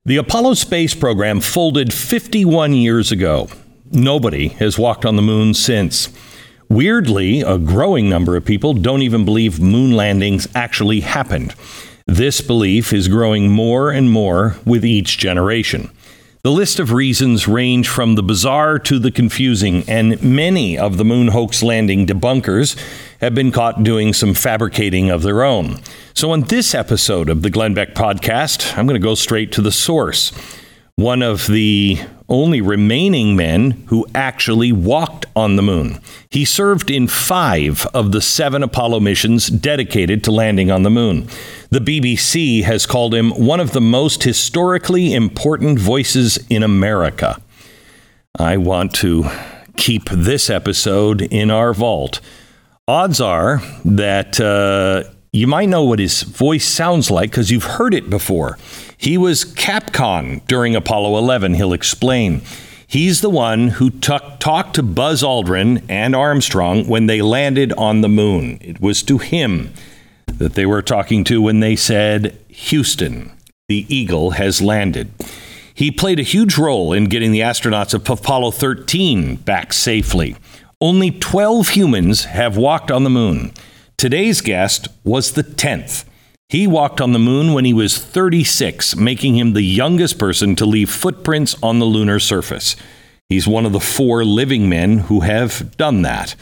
The Apollo space program folded 51 years ago. Nobody has walked on the moon since. Weirdly, a growing number of people don't even believe moon landings actually happened. This belief is growing more and more with each generation. The list of reasons range from the bizarre to the confusing, and many of the moon hoax landing debunkers have been caught doing some fabricating of their own. So on this episode of the Glenn Beck Podcast, I'm going to go straight to the source. One of the only remaining men who actually walked on the moon. He served in 5 of the 7 Apollo missions dedicated to landing on the moon. The BBC has called him one of the most historically important voices in America. I want to keep this episode in our vault. Odds are that you might know what his voice sounds like because you've heard it before. He was Capcom during Apollo 11, he'll explain. He's the one who talked to Buzz Aldrin and Armstrong when they landed on the moon. It was to him that they were talking to when they said, "Houston, the Eagle has landed." He played a huge role in getting the astronauts of Apollo 13 back safely. Only 12 humans have walked on the moon. Today's guest was the 10th. He walked on the moon when he was 36, making him the youngest person to leave footprints on the lunar surface. He's one of the 4 living men who have done that.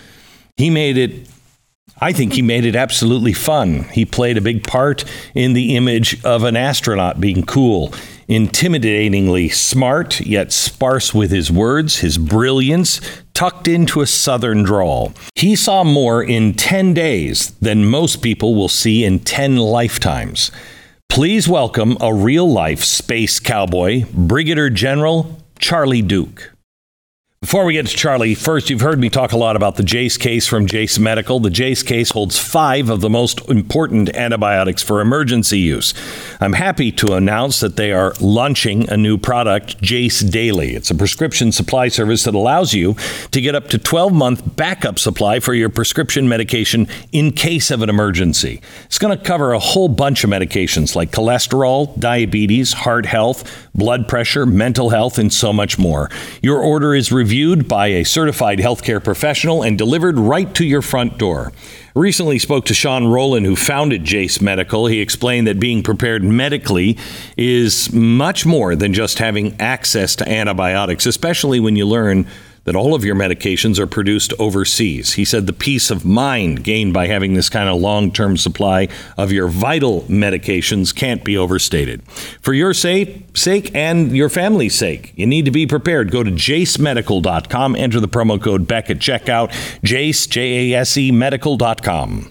I think he made it absolutely fun. He played a big part in the image of an astronaut being cool, intimidatingly smart, yet sparse with his words, his brilliance, tucked into a southern drawl. He saw more in 10 days than most people will see in 10 lifetimes. Please welcome a real-life space cowboy, Brigadier General Charlie Duke. Before we get to Charlie, first, you've heard me talk a lot about the Jase case from Jase Medical. The Jase case holds 5 of the most important antibiotics for emergency use. I'm happy to announce that they are launching a new product, Jase Daily. It's a prescription supply service that allows you to get up to 12-month backup supply for your prescription medication in case of an emergency. It's going to cover a whole bunch of medications like cholesterol, diabetes, heart health, blood pressure, mental health, and so much more. Your order is reviewed by a certified healthcare professional and delivered right to your front door. I recently spoke to Sean Rowland, who founded Jase Medical. He explained that being prepared medically is much more than just having access to antibiotics, especially when you learn that all of your medications are produced overseas. He said the peace of mind gained by having this kind of long-term supply of your vital medications can't be overstated. For your sake and your family's sake, you need to be prepared. Go to jasemedical.com, enter the promo code BECK at checkout, Jase, Jase, medical.com.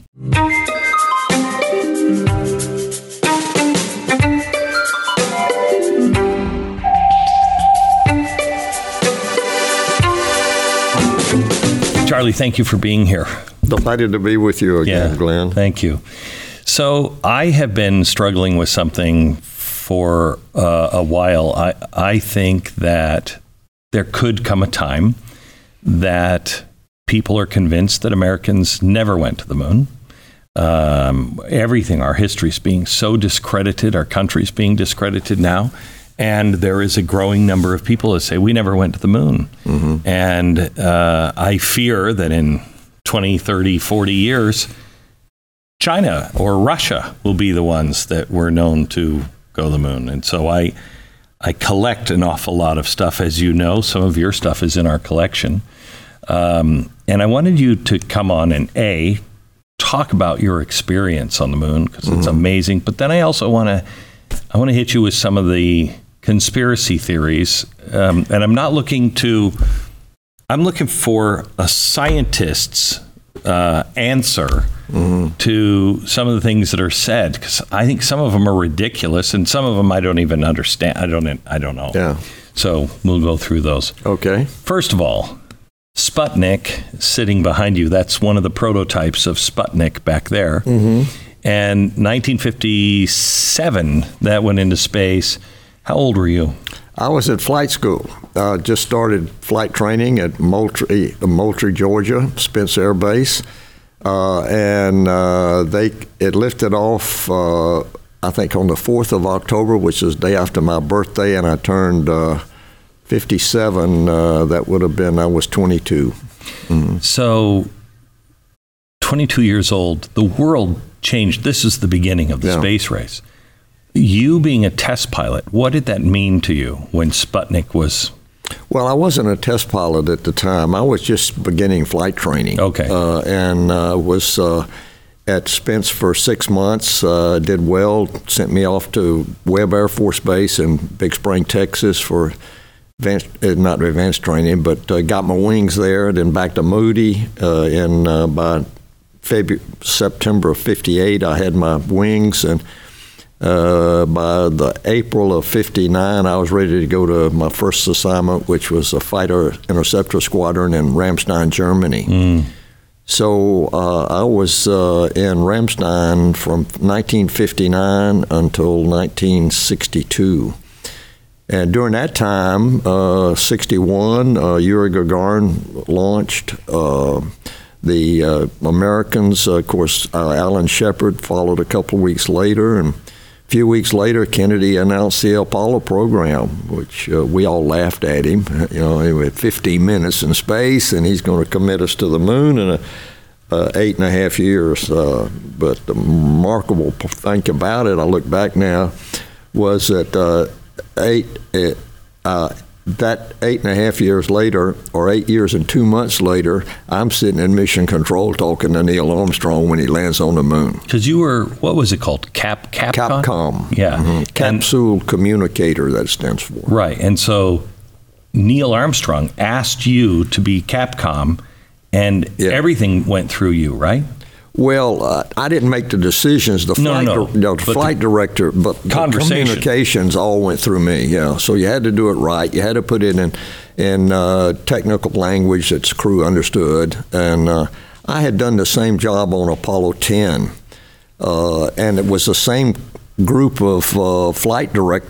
Charlie, thank you for being here. Delighted to be with you again, Glenn. Thank you. So I have been struggling with something for a while. I think that there could come a time that people are convinced that Americans never went to the moon. Everything, our history is being so discredited, our country's being discredited now. And there is a growing number of people that say, we never went to the moon. Mm-hmm. And I fear that in 20, 30, 40 years, China or Russia will be the ones that were known to go to the moon. And so I collect an awful lot of stuff, as you know. Some of your stuff is in our collection. And I wanted you to come on and, talk about your experience on the moon, because it's amazing. But then I also want to hit you with some of the conspiracy theories, and I'm looking for a scientist's answer to some of the things that are said, because I think some of them are ridiculous, and some of them I don't even understand. I don't know. Yeah. So we'll go through those. Okay. First of all, Sputnik sitting behind you. That's one of the prototypes of Sputnik back there. Mm-hmm. And 1957, that went into space. How old were you? I was at flight school. Just started flight training at Moultrie, Georgia, Spence Air Base. And it lifted off I think on the 4th of October, which is the day after my birthday, and I turned 57. That would have been, I was 22. Mm-hmm. So 22 years old, the world changed. This is the beginning of the space race. You being a test pilot, what did that mean to you when Sputnik was? Well, I wasn't a test pilot at the time. I was just beginning flight training. Okay. And was at Spence for 6 months, did well, sent me off to Webb Air Force Base in Big Spring, Texas for not advanced training, but got my wings there, then back to Moody. By September of 58, I had my wings, and by the April of 59, I was ready to go to my first assignment, which was a fighter interceptor squadron in Ramstein, Germany. Mm. So I was in Ramstein from 1959 until 1962. And during that time, 61, Yuri Gagarin launched. The Americans, of course, Alan Shepard followed a couple of weeks later, and a few weeks later, Kennedy announced the Apollo program, which we all laughed at him. He had 15 minutes in space, and he's going to commit us to the moon in 8.5 years. But the remarkable thing about it, I look back now, was that 8.5 years later, or 8 years and 2 months later, I'm sitting in mission control talking to Neil Armstrong when he lands on the moon. Because you were, what was it called? Capcom? Yeah. Mm-hmm. Capsule Communicator, that stands for. Right. And so Neil Armstrong asked you to be Capcom, and everything went through you, right? Well, I didn't make the decisions. The flight director, but the communications all went through me. Yeah, so you had to do it right. You had to put it in technical language that the crew understood. And I had done the same job on Apollo 10, and it was the same group of flight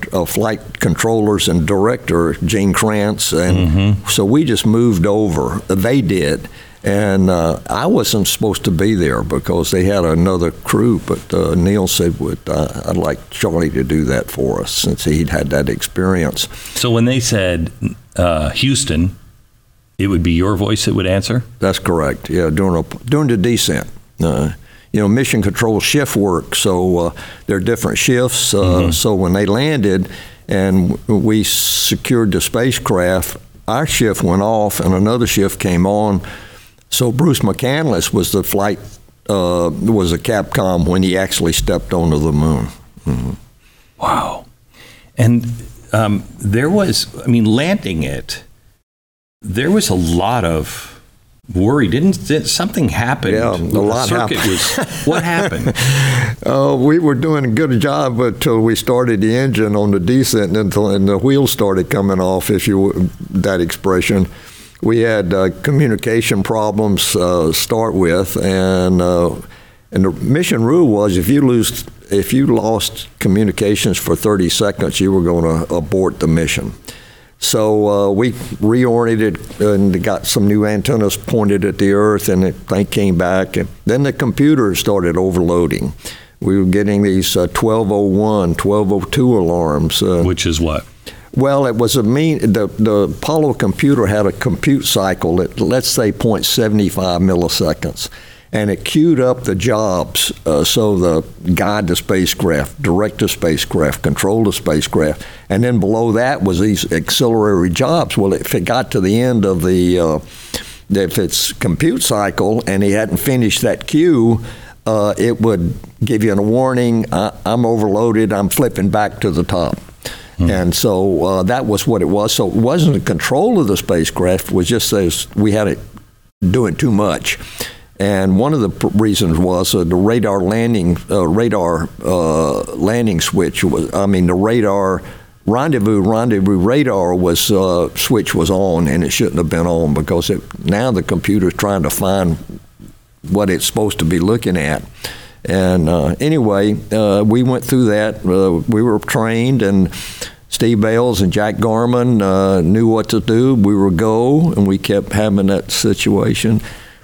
controllers and director, Gene Kranz, and so we just moved over. They did. And I wasn't supposed to be there because they had another crew, but Neil said, I'd like Charlie to do that for us since he'd had that experience. So when they said Houston, it would be your voice that would answer? That's correct, yeah, during the descent. Mission control shift work, so there are different shifts. So when they landed and we secured the spacecraft, our shift went off and another shift came on. So Bruce McCandless was the was a Capcom when he actually stepped onto the moon. Mm-hmm. Wow. And there was, landing it, there was a lot of worry. Didn't something happen? Yeah, a lot happened. What happened? We were doing a good job until we started the engine on the descent and the wheels started coming off, that expression. We had communication problems start with, and the mission rule was if you lost communications for 30 seconds, you were going to abort the mission. So we reoriented and got some new antennas pointed at the Earth, and the thing came back. And then the computers started overloading. We were getting these 1201, 1202 alarms. Which is what? Well, it was the Apollo computer had a compute cycle at, let's say, 0.75 milliseconds. And it queued up the jobs, so the guide the spacecraft, direct the spacecraft, control the spacecraft. And then below that was these auxiliary jobs. Well, if it got to the end of if it's compute cycle and he hadn't finished that queue, it would give you a warning, I'm overloaded, I'm flipping back to the top. And so that was what it was. So it wasn't the control of the spacecraft, it was just as we had it doing too much. And one of the reasons was the radar landing switch was, the radar rendezvous radar switch was on, and it shouldn't have been on because now the computer's trying to find what it's supposed to be looking at. And anyway, we went through that. We were trained, and Steve Bales and Jack Garman knew what to do. We were go, and we kept having that situation.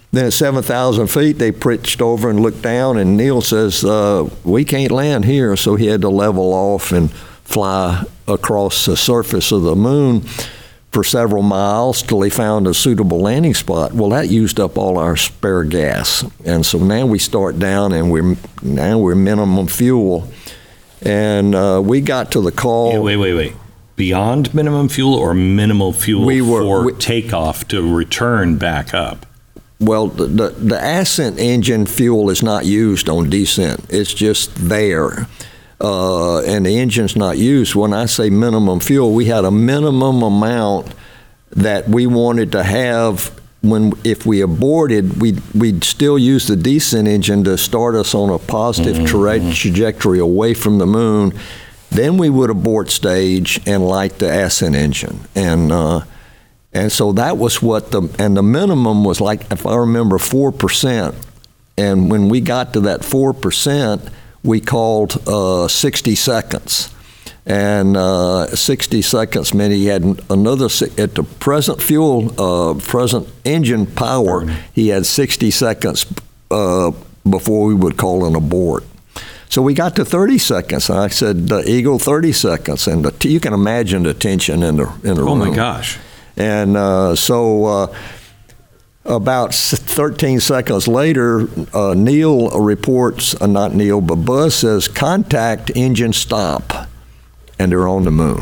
Then at 7,000 feet, they pitched over and looked down, and Neil says, we can't land here. So he had to level off and fly across the surface of the moon for several miles till he found a suitable landing spot. Well, that used up all our spare gas. And so now we start down, and we're minimum fuel. And we got to the call. Yeah, wait. Beyond minimum fuel or minimal fuel for takeoff to return back up? Well, the ascent engine fuel is not used on descent. It's just there. And the engine's not used. When I say minimum fuel, we had a minimum amount that we wanted to have. If we aborted, we'd still use the descent engine to start us on a positive trajectory away from the moon. Then we would abort stage and light the ascent engine. And so that was the minimum was, like, if I remember, 4%. And when we got to that 4%, we called 60 seconds. And 60 seconds meant he had another, at the present present engine power, he had 60 seconds before we would call an abort. So we got to 30 seconds. And I said, Eagle, 30 seconds. And you can imagine the tension in the room. Oh, my gosh. And so about 13 seconds later, Neil reports, not Neil, but Buzz says, contact, engine stop. And they're on the moon.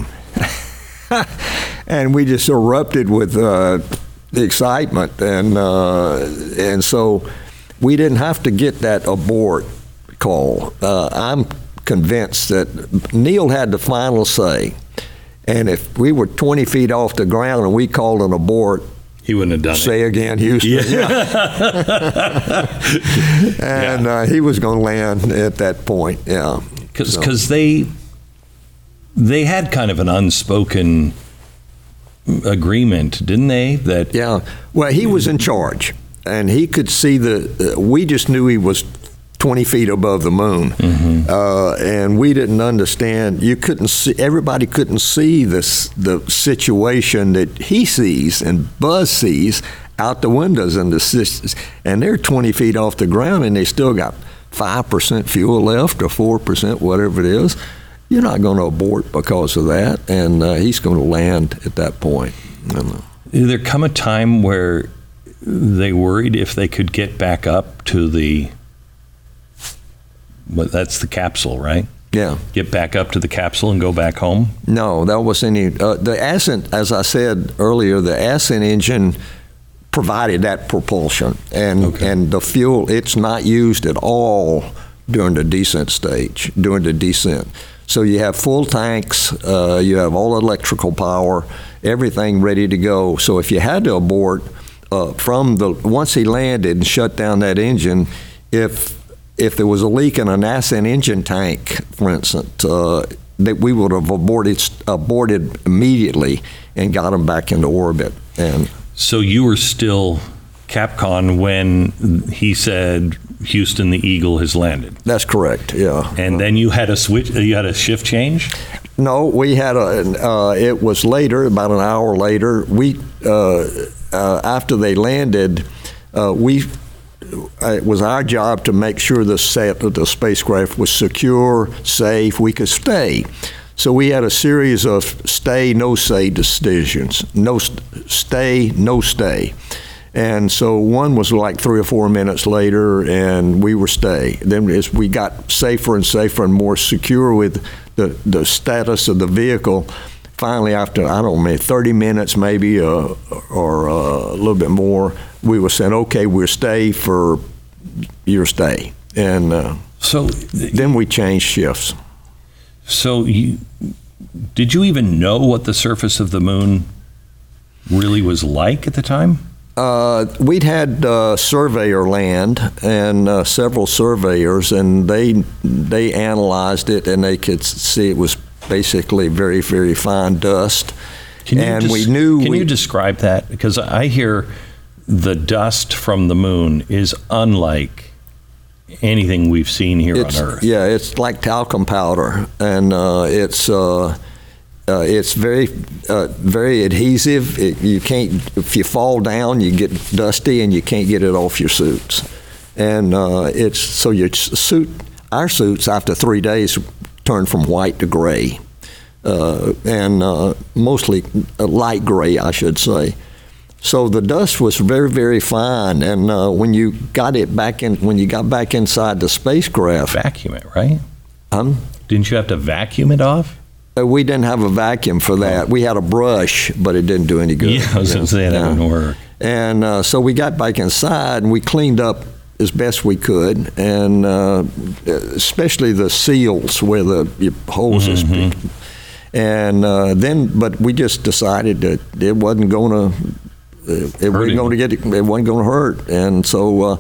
And we just erupted with the excitement. And so we didn't have to get that abort call. I'm convinced that Neil had the final say. And if we were 20 feet off the ground and we called an abort, he wouldn't have done it. Say again, Houston. Yeah. And he was going to land at that point. Yeah, because they had kind of an unspoken agreement, didn't they? That Well, he was in charge, and he could see we just knew he was 20 feet above the moon, and we didn't understand. You couldn't see. Everybody couldn't see the situation that he sees and Buzz sees out the windows, and they're 20 feet off the ground, and they still got 5% fuel left or 4%, whatever it is. You're not going to abort because of that, and he's going to land at that point. Did there come a time where they worried if they could get back up to the? But that's the capsule, right? Yeah. Get back up to the capsule and go back home? No, that was the ascent, as I said earlier, the ascent engine provided that propulsion. And the fuel, it's not used at all during the descent stage, during the descent. So you have full tanks, you have all electrical power, everything ready to go. So if you had to abort, once he landed and shut down that engine, if there was a leak in an ascent engine tank, for instance, that we would have aborted immediately and got them back into orbit. And so you were still Capcom when he said, Houston, the Eagle has landed. That's correct. Yeah. And then you had a switch. You had a shift change. No, we had it was later, about an hour later. We after they landed, it was our job to make sure the spacecraft was secure, safe, we could stay. So we had a series of stay, no stay decisions. No stay, no stay. And so one was like 3 or 4 minutes later, and we were stay. Then as we got safer and safer and more secure with the status of the vehicle, finally after, 30 minutes maybe, or a little bit more, we were saying, okay, we'll stay for your stay. And so then we changed shifts. So did you even know what the surface of the moon really was like at the time? We'd had surveyor land and several surveyors, and they analyzed it, and they could see it was basically very, very fine dust. Can you describe that? Because I hear the dust from the moon is unlike anything we've seen here on Earth. Yeah, it's like talcum powder, and It's very adhesive. You can't, if you fall down, you get dusty and you can't get it off your suits. And it's so our suits after 3 days turn from white to gray, and mostly light gray, I should say. So the dust was very, very fine. And when you got back inside the spacecraft, Vacuum it, right? Didn't you have to vacuum it off? We didn't have a vacuum for that. We had a brush, but it didn't do any good. Yeah, I was going to say that wouldn't work. And so we got back inside and we cleaned up as best we could, and especially the seals where the hoses. And but we just decided that it wasn't going to hurt, and so.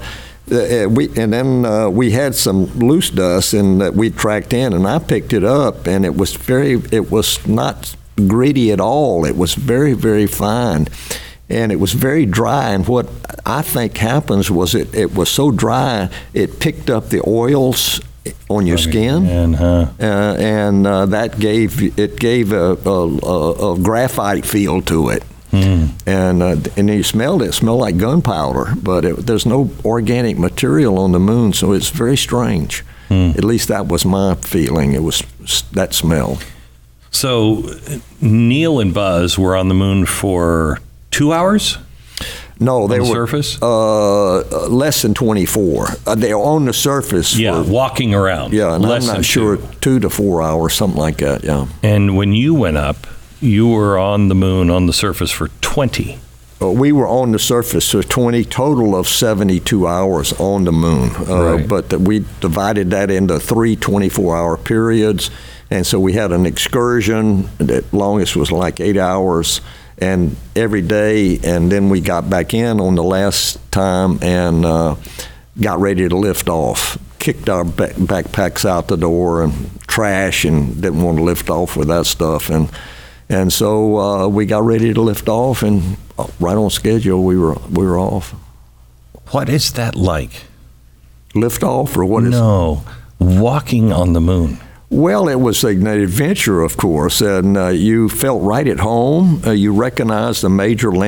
We had some loose dust and that we tracked in, and I picked it up, and it was not gritty at all. It was very, very fine, and it was very dry. And what I think happens was it was so dry it picked up the oils on your skin, and that gave a graphite feel to it. And you smelled it. It smelled like gunpowder, but there's no organic material on the moon, so it's very strange. At least that was my feeling. It was that smell. So Neil and Buzz were on the moon for 2 hours? No, they were surface? Less than 24. They were on the surface. Yeah, walking around. Yeah, and I'm not sure, 2 to 4 hours, something like that. Yeah. And when you went up, you were on the moon on the surface for 20. We were on the surface for 20, total of 72 hours on the moon. Right. But we divided that into 3 24-hour periods. And so we had an excursion. The longest was like 8 hours, and every day. And then we got back in on the last time and got ready to lift off. Kicked our backpacks out the door and trash, and didn't want to lift off with that stuff. And so we got ready to lift off, and right on schedule, we were off. What is that like? Lift off, or what is? No, walking on the moon. Well, it was an adventure, of course, and you felt right at home. You recognized the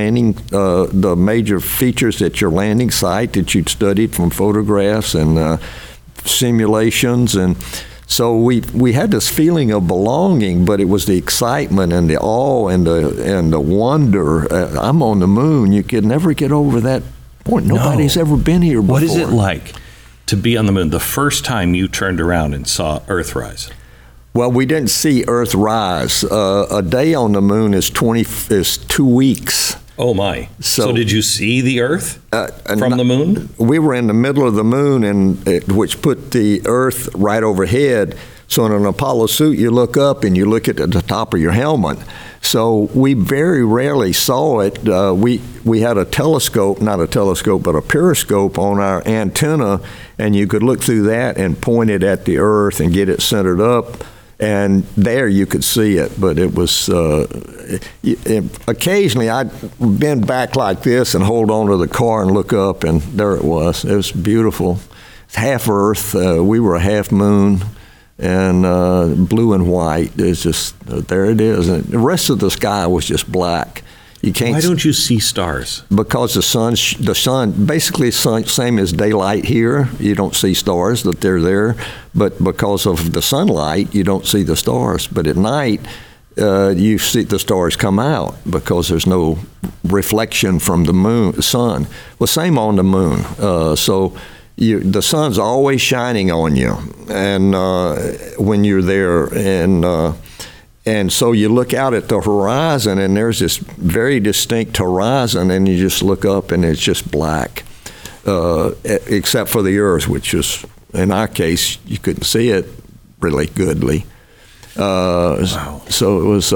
major features at your landing site that you'd studied from photographs and simulations, and so we had this feeling of belonging, but it was the excitement and the awe and the wonder. I'm on the moon. You could never get over that point. Nobody's ever been here before. What is it like to be on the moon the first time you turned around and saw Earth rise? Well, we didn't see Earth rise. A day on the moon is 2 weeks. Oh my! So did you see the Earth from the moon? We were in the middle of the moon, which put the Earth right overhead. So in an Apollo suit, you look up and you look at the top of your helmet. So we very rarely saw it. We had a telescope, not a telescope, but a periscope on our antenna, and you could look through that and point it at the Earth and get it centered up. And there you could see it, but it was occasionally I'd bend back like this and hold on to the car and look up, and there it was. It was beautiful. It's half Earth. We were a half moon, and blue and white. It's just there it is. And the rest of the sky was just black. You can't. Why don't you see stars? Because the sun, basically same as daylight here. You don't see stars, that they're there. But because of the sunlight, you don't see the stars. But at night, you see the stars come out because there's no reflection from the sun. Well, same on the moon. So the sun's always shining on you, and when you're there, and so you look out at the horizon, and there's this very distinct horizon, and you just look up, and it's just black, except for the Earth, which is, in our case, you couldn't see it really goodly. Wow. So it was.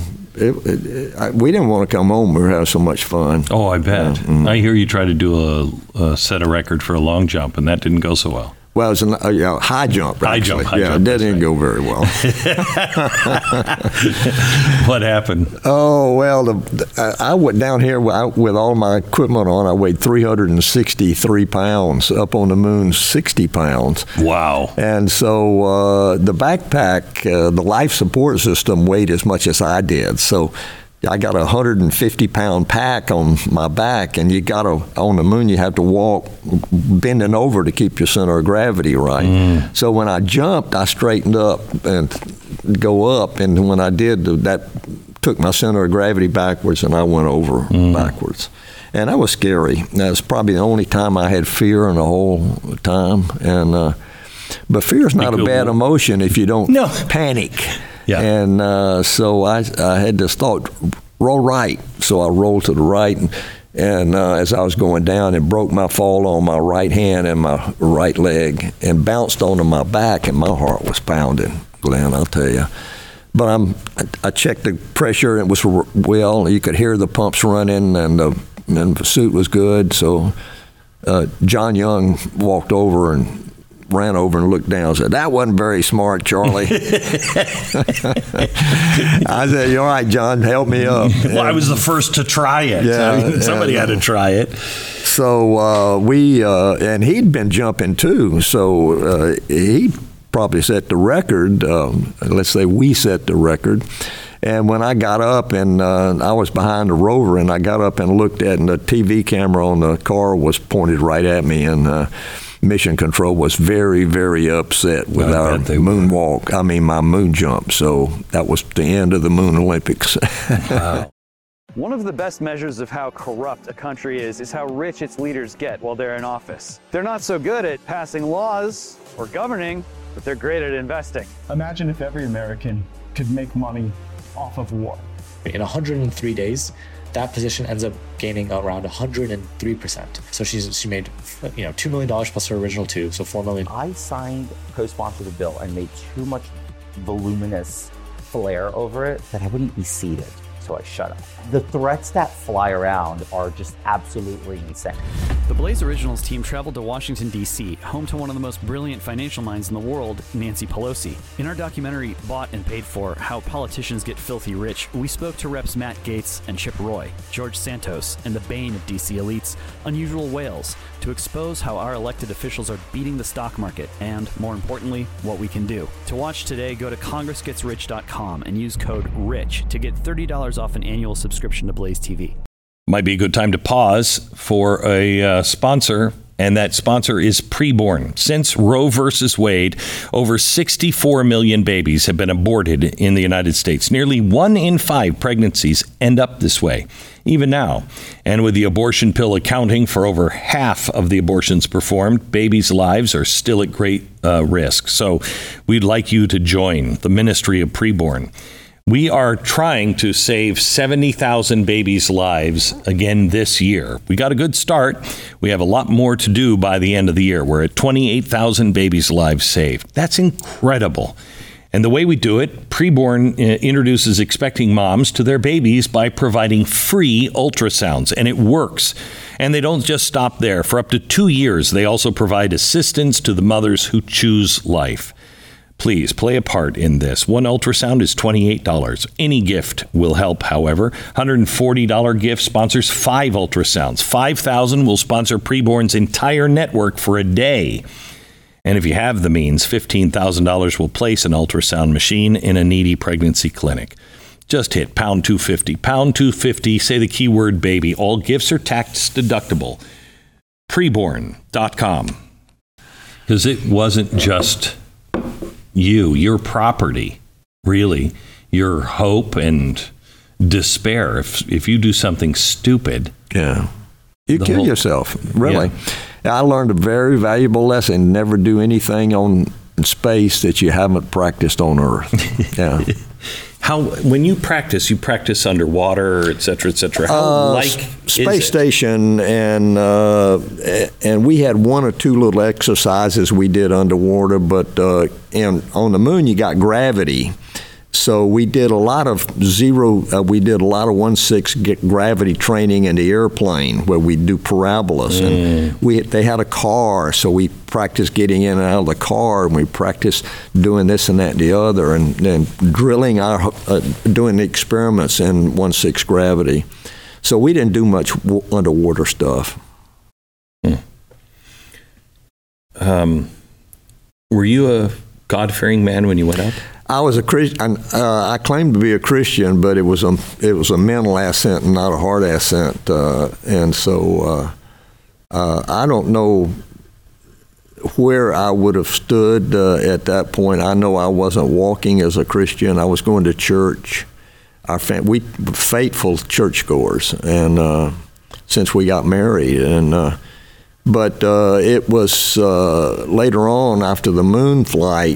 We didn't want to come home. We were having so much fun. Oh, I bet. I hear you try to do a set a record for a long jump, and that didn't go so well. Well, it was a high jump, actually. High jump, that didn't go very well. What happened? Oh, well, I went down here with all my equipment on. I weighed 363 pounds, up on the moon 60 pounds. Wow. And so the backpack, the life support system weighed as much as I did. So I got a 150-pound pack on my back, and on the moon, you have to walk bending over to keep your center of gravity right. So when I jumped, I straightened up and go up, and when I did, that took my center of gravity backwards, and I went over backwards. And that was scary. That was probably the only time I had fear in the whole time. And but fear is not a bad emotion if you don't panic. Yeah. And so I had this thought, roll right. So I rolled to the right, and as I was going down, it broke my fall on my right hand and my right leg, and bounced onto my back, and my heart was pounding, Glenn, I'll tell you. But I checked the pressure, and it was well. You could hear the pumps running, and the suit was good. So John Young walked over and ran over and looked down and said, "That wasn't very smart, Charlie." I said, "You're all right, John, help me up." Well, I was the first to try it. Yeah, somebody had to try it. So and he'd been jumping too, so he probably set the record. Let's say we set the record. And when I got up, and I was behind the rover, and I got up and looked at, and the TV camera on the car was pointed right at me, and Mission Control was very, very upset with our moonwalk. My moon jump. So that was the end of the Moon Olympics. Wow. One of the best measures of how corrupt a country is how rich its leaders get while they're in office. They're not so good at passing laws or governing, but they're great at investing. Imagine if every American could make money off of war. In 103 days, that position ends up gaining around 103%. So she made $2 million plus her original $2, so $4 million. I signed, co-sponsored the bill, and made too much voluminous flair over it that I wouldn't be seated. So I shut up. The threats that fly around are just absolutely insane. The Blaze Originals team traveled to Washington, D.C., home to one of the most brilliant financial minds in the world, Nancy Pelosi. In our documentary, Bought and Paid For, How Politicians Get Filthy Rich, we spoke to Reps Matt Gaetz and Chip Roy, George Santos, and the bane of D.C. elites, Unusual Whales, to expose how our elected officials are beating the stock market and, more importantly, what we can do. To watch today, go to congressgetsrich.com and use code RICH to get $30 off an annual subscription to Blaze TV. Might be a good time to pause for a sponsor, and that sponsor is Preborn. Since Roe versus Wade, over 64 million babies have been aborted in the United States. Nearly 1 in 5 pregnancies end up this way, even now. And with the abortion pill accounting for over half of the abortions performed, babies' lives are still at great risk. So we'd like you to join the Ministry of Preborn. We are trying to save 70,000 babies' lives again this year. We got a good start. We have a lot more to do by the end of the year. We're at 28,000 babies' lives saved. That's incredible. And the way we do it, Preborn introduces expecting moms to their babies by providing free ultrasounds, and it works. And they don't just stop there. For up to 2 years, they also provide assistance to the mothers who choose life. Please play a part in this. One ultrasound is $28. Any gift will help, however. $140 gift sponsors 5 ultrasounds. $5,000 will sponsor Preborn's entire network for a day. And if you have the means, $15,000 will place an ultrasound machine in a needy pregnancy clinic. Just hit pound 250. Pound 250, say the keyword baby. All gifts are tax deductible. Preborn.com. Because it wasn't just your property, really, your hope and despair. If you do something stupid, you kill yourself, really. Yeah. I learned a very valuable lesson: never do anything in space that you haven't practiced on Earth. Yeah. When you practice underwater, et cetera, et cetera. Space station, and we had 1 or 2 little exercises we did underwater, but on the moon you got gravity, So we did a lot of 1/6 gravity training in the airplane where we do parabolas. And they had a car, so we practiced getting in and out of the car, and we practiced doing this and that and the other, and then drilling doing the experiments in 1/6 gravity. So we didn't do much underwater stuff. Were you a God-fearing man when you went up? I was a Christian. I claimed to be a Christian, but it was a mental assent and not a heart assent. And so I don't know where I would have stood at that point. I know I wasn't walking as a Christian. I was going to church. We were faithful churchgoers, and since we got married, but it was later on after the moon flight.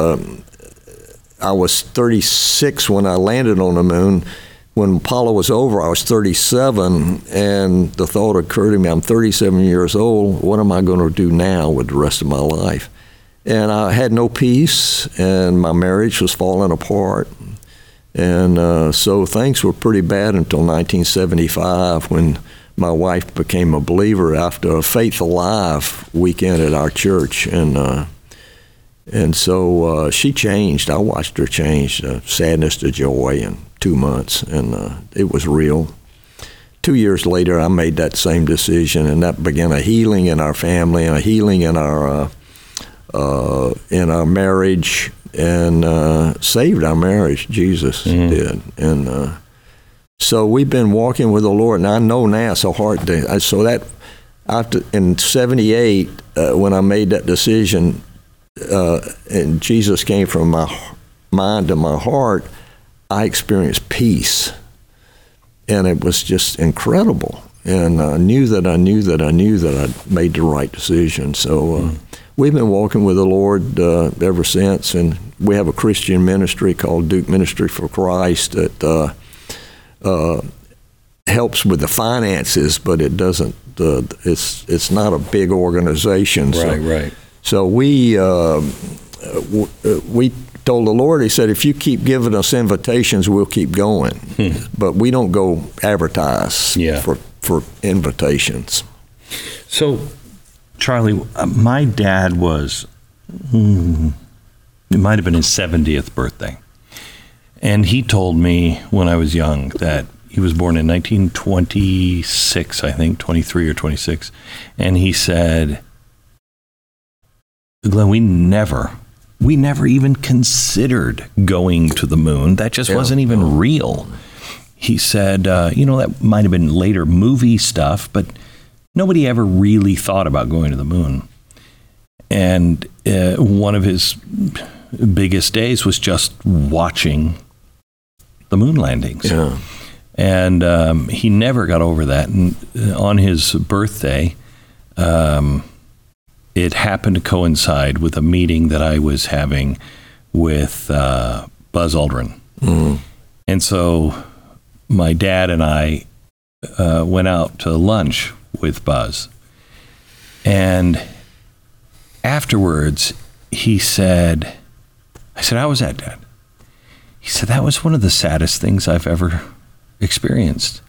I was 36 when I landed on the moon. When Apollo was over, I was 37, and the thought occurred to me, I'm 37 years old, what am I going to do now with the rest of my life? And I had no peace, and my marriage was falling apart. And so things were pretty bad until 1975 when my wife became a believer after a Faith Alive weekend at our church. And so she changed. I watched her change, sadness to joy in 2 months, and it was real. 2 years later, I made that same decision, and that began a healing in our family and a healing in our marriage, and saved our marriage. Jesus did, and so we've been walking with the Lord, and I know now it's a hard thing. So that after in '78, when I made that decision. And Jesus came from my mind to my heart, I experienced peace. And it was just incredible. And I knew that I'd made the right decision. So we've been walking with the Lord ever since. And we have a Christian ministry called Duke Ministry for Christ that helps with the finances, but it doesn't, it's not a big organization. Right. So we told the Lord, he said, if you keep giving us invitations, we'll keep going. But we don't go advertise for invitations. So, Charlie, my dad was, it might have been his 70th birthday. And he told me when I was young that he was born in 1926, I think, 23 or 26. And he said, Glenn, we never even considered going to the moon. That just wasn't even real. He said, that might have been later movie stuff, but nobody ever really thought about going to the moon. And one of his biggest days was just watching the moon landings. Yeah. And he never got over that. And on his birthday, it happened to coincide with a meeting that I was having with Buzz Aldrin. And so my dad and I went out to lunch with Buzz. And afterwards, I said, how was that, Dad? He said, that was one of the saddest things I've ever experienced.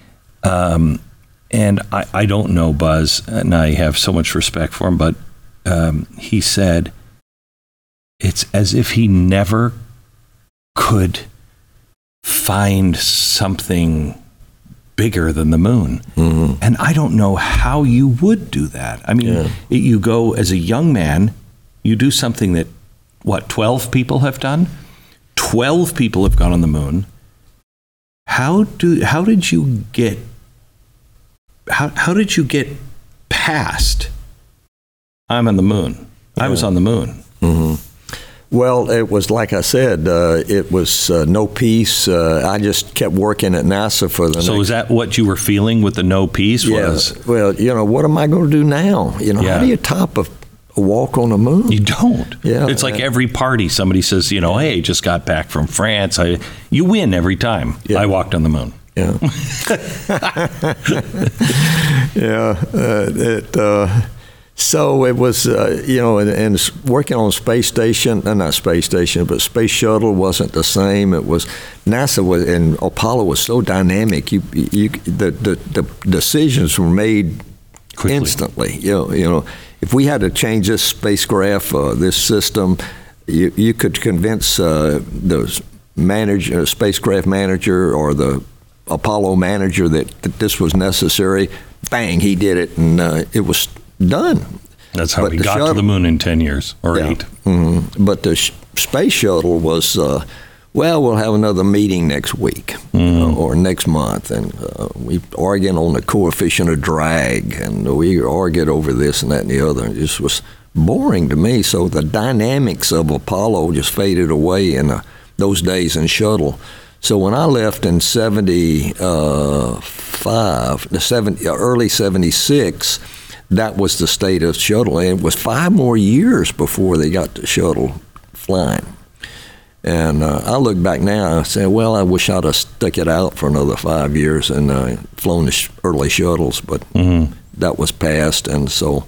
And I don't know Buzz, and I have so much respect for him, but he said it's as if he never could find something bigger than the moon. And I don't know how you would do that. I mean, you go as a young man, you do something that, 12 people have done? 12 people have gone on the moon. How did you get past, I'm on the moon? I was on the moon. Well, it was like I said, it was no peace. I just kept working at NASA for the. So is that what you were feeling with the no peace? Was? Well, what am I going to do now? How do you top a walk on the moon? You don't. Yeah. It's like every party, somebody says, hey, just got back from France. You win every time. I walked on the moon. So it was, and working on space station, not space station, but space shuttle wasn't the same. It was NASA and Apollo was so dynamic. The decisions were made quickly. Instantly. If we had to change this spacecraft, this system, you could convince the spacecraft manager or the Apollo manager that this was necessary. Bang, he did it, and it was done. That's how we got to the moon in 10 years or 8. Mm-hmm. But the space shuttle was, we'll have another meeting next week or next month, and we arguing on the coefficient of drag, and we argued over this and that and the other. It just was boring to me. So the dynamics of Apollo just faded away in those days in shuttle. So when I left in 75, early 76, that was the state of shuttle. And it was 5 more years before they got the shuttle flying. And I look back now and I say, well, I wish I'd have stuck it out for another 5 years and flown the early shuttles, but that was past. And so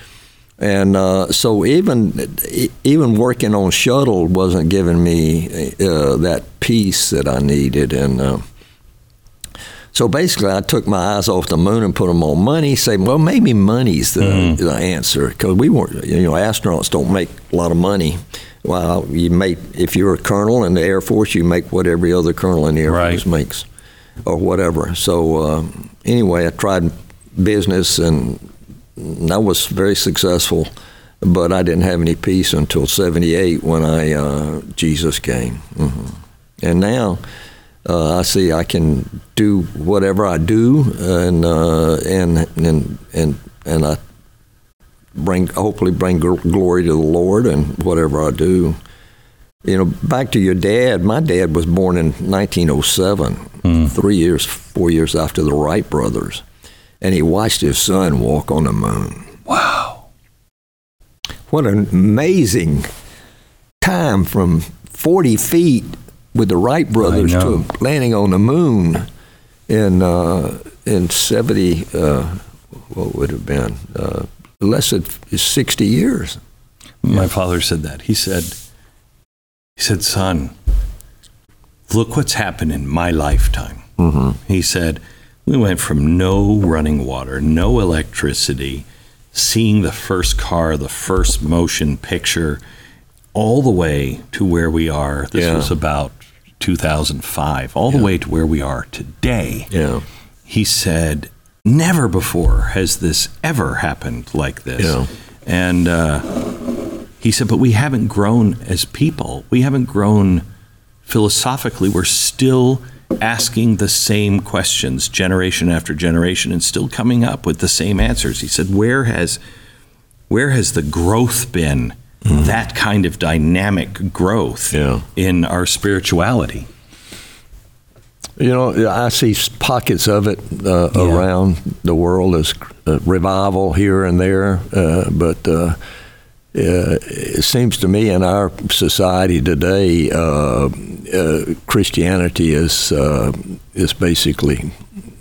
even working on shuttle wasn't giving me that peace that I needed. And so basically, I took my eyes off the moon and put them on money, saying, well, maybe money's the answer, because we weren't, astronauts don't make a lot of money. Well, if you're a colonel in the Air Force, you make what every other colonel in the Air Force makes, or whatever. So anyway, I tried business, and I was very successful, but I didn't have any peace until 78 when Jesus came. And now I see I can do whatever I do, and I hopefully bring glory to the Lord in whatever I do. Back to your dad. My dad was born in 1907, 4 years after the Wright brothers, and he watched his son walk on the moon. Wow! What an amazing time from 40 feet with the Wright brothers to landing on the moon in 70, what would it have been, less than 60 years. My father said that. He said, son, look what's happened in my lifetime. He said, we went from no running water, no electricity, seeing the first car, the first motion picture, all the way to where we are. This was about 2005, all the way to where we are today. He said, never before has this ever happened like this. And he said, but we haven't grown as people. We haven't grown philosophically. We're still asking the same questions generation after generation and still coming up with the same answers. He said, where has the growth been? That kind of dynamic growth in our spirituality. I see pockets of it around the world as revival here and there, but it seems to me in our society today, Christianity is basically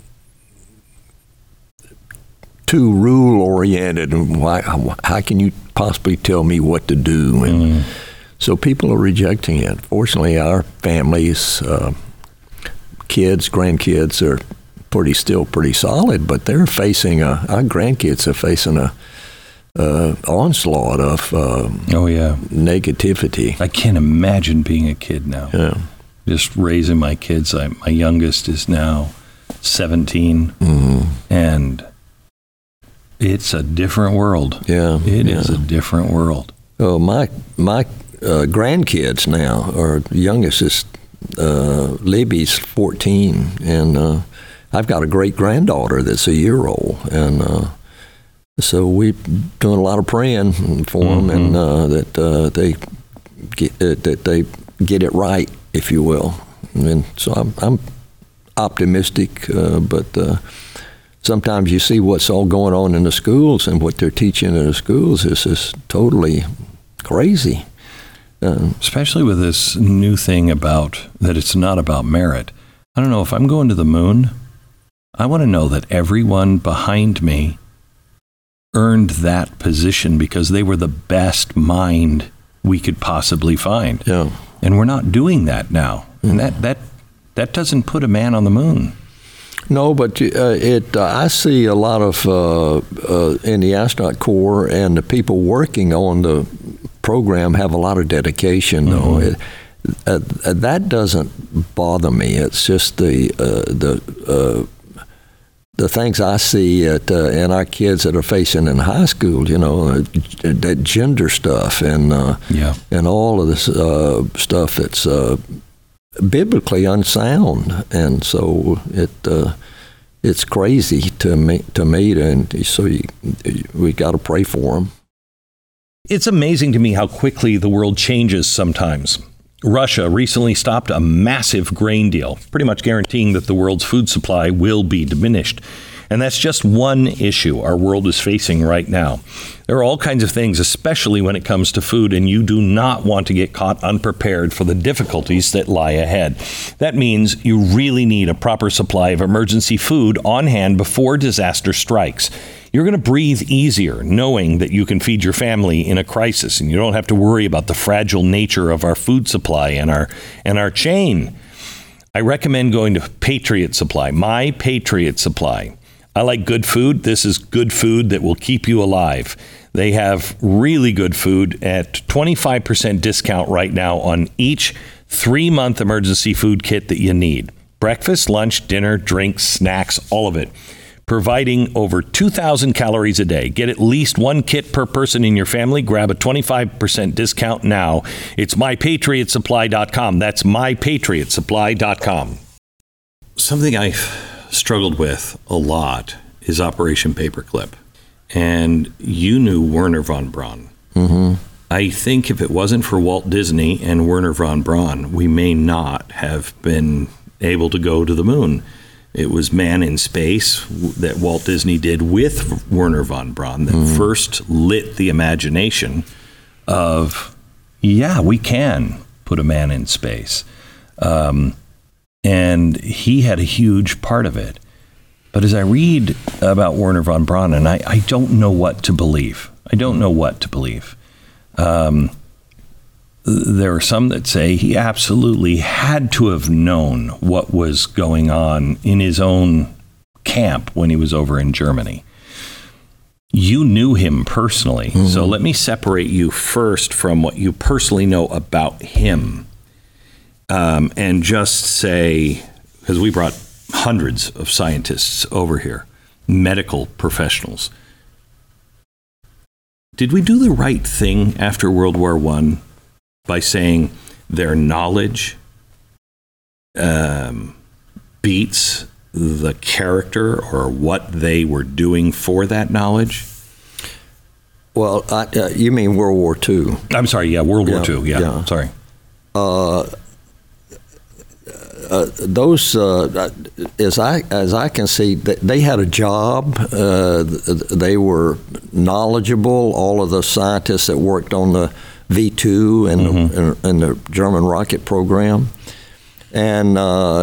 too rule-oriented. How can you possibly tell me what to do? And so people are rejecting it. Fortunately, our families, kids, grandkids are still pretty solid, but they're facing our grandkids are facing a onslaught of negativity. I can't imagine being a kid now. Just raising my kids. My youngest is now 17, and it's a different world. It is a different world. Oh, my grandkids now, our youngest is Libby's 14, and I've got a great-granddaughter that's a year old, and so we're doing a lot of praying for them, and that they get it right, if you will. And so I'm optimistic, but sometimes you see what's all going on in the schools and what they're teaching in the schools is just totally crazy. Especially with this new thing about that it's not about merit. I don't know, if I'm going to the moon, I want to know that everyone behind me earned that position because they were the best mind we could possibly find. Yeah. And we're not doing that now. And that doesn't put a man on the moon. No, but I see a lot of in the astronaut corps, and the people working on the program have a lot of dedication. Though that doesn't bother me. It's just the things I see in our kids that are facing in high school. That gender stuff and all of this stuff that's biblically unsound, and so it's crazy to me, and so we got to pray for them. It's amazing to me how quickly the world changes sometimes. Russia recently stopped a massive grain deal, pretty much guaranteeing that the world's food supply will be diminished. And that's just one issue our world is facing right now. There are all kinds of things, especially when it comes to food, and you do not want to get caught unprepared for the difficulties that lie ahead. That means you really need a proper supply of emergency food on hand before disaster strikes. You're going to breathe easier knowing that you can feed your family in a crisis, and you don't have to worry about the fragile nature of our food supply and our chain. I recommend going to Patriot Supply, My Patriot Supply. I like good food. This is good food that will keep you alive. They have really good food at 25% discount right now on each 3-month emergency food kit that you need. Breakfast, lunch, dinner, drinks, snacks, all of it. Providing over 2,000 calories a day. Get at least one kit per person in your family. Grab a 25% discount now. It's mypatriotsupply.com. That's mypatriotsupply.com. Something I've struggled with a lot is Operation Paperclip. And you knew Wernher von Braun. Mm-hmm. I think if it wasn't for Walt Disney and Wernher von Braun, we may not have been able to go to the moon. It was Man in Space that Walt Disney did with Wernher von Braun that first lit the imagination of, we can put a man in space. And he had a huge part of it. But as I read about Wernher von Braun, and I don't know what to believe. There are some that say he absolutely had to have known what was going on in his own camp when he was over in Germany. You knew him personally, so let me separate you first from what you personally know about him. And just say, because we brought hundreds of scientists over here, medical professionals. Did we do the right thing after World War I by saying their knowledge beats the character or what they were doing for that knowledge? Well, you mean World War II? I'm sorry, World War II, sorry. Those, as I can see, they had a job. They were knowledgeable. All of the scientists that worked on the V2 and the German rocket program, and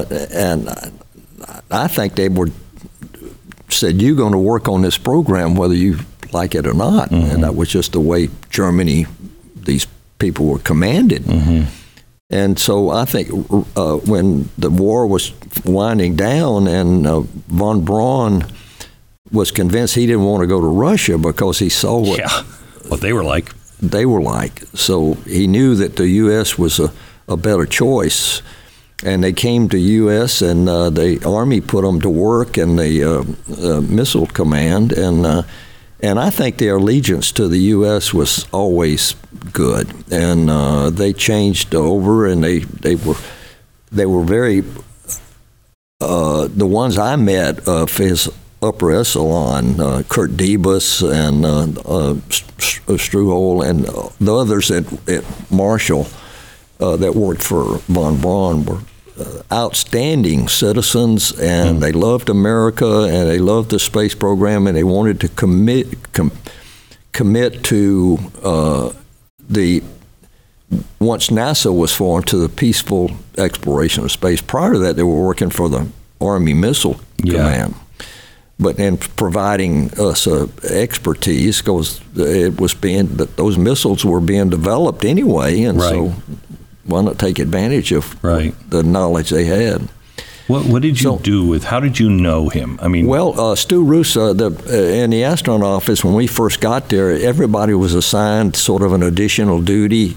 I think they said, "You're going to work on this program whether you like it or not," and that was just the way Germany, these people were commanded. And so I think when the war was winding down and von Braun was convinced he didn't want to go to Russia because he saw what they were like. So he knew that the U.S. was a better choice. And they came to U.S. and the Army put them to work in the Missile Command. And I think their allegiance to the U.S. was always good, and they changed over, and they were very. The ones I met of his upper echelon, Kurt Debus and Struhol, and the others at Marshall that worked for von Braun were outstanding citizens, and they loved America, and they loved the space program, and they wanted to commit to once NASA was formed, to the peaceful exploration of space. Prior to that, they were working for the Army Missile Command. but in providing us expertise, because those missiles were being developed anyway, and so why not take advantage of the knowledge they had? What did you do with? How did you know him? I mean, well, Stu Rusa, in the astronaut office when we first got there, everybody was assigned sort of an additional duty.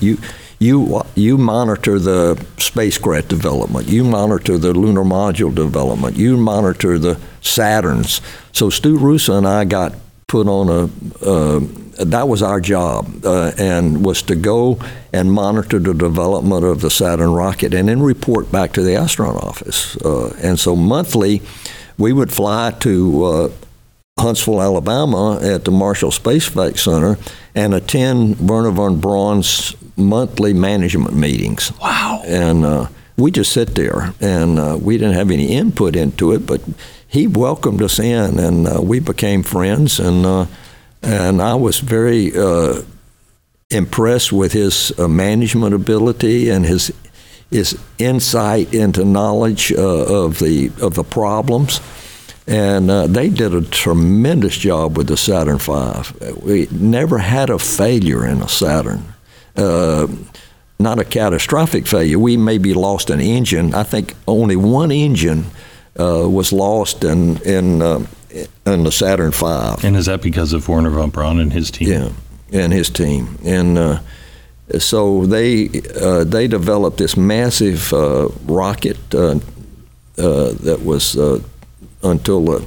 You monitor the spacecraft development. You monitor the lunar module development. You monitor the Saturns. So Stu Rusa and I got put on that was our job, and was to go and monitor the development of the Saturn rocket and then report back to the astronaut office. And so monthly, we would fly to Huntsville, Alabama at the Marshall Space Flight Center and attend Wernher von Braun's monthly management meetings. Wow. And we just sit there, and we didn't have any input into it, but he welcomed us in, and we became friends, and I was very impressed with his management ability and his insight into knowledge of the problems. And they did a tremendous job with the Saturn V. We never had a failure in a Saturn, not a catastrophic failure. We maybe lost an engine. I think only one engine was lost in the Saturn V. And is that because of Wernher von Braun and his team? Yeah, and his team. And so they developed this massive rocket that was until the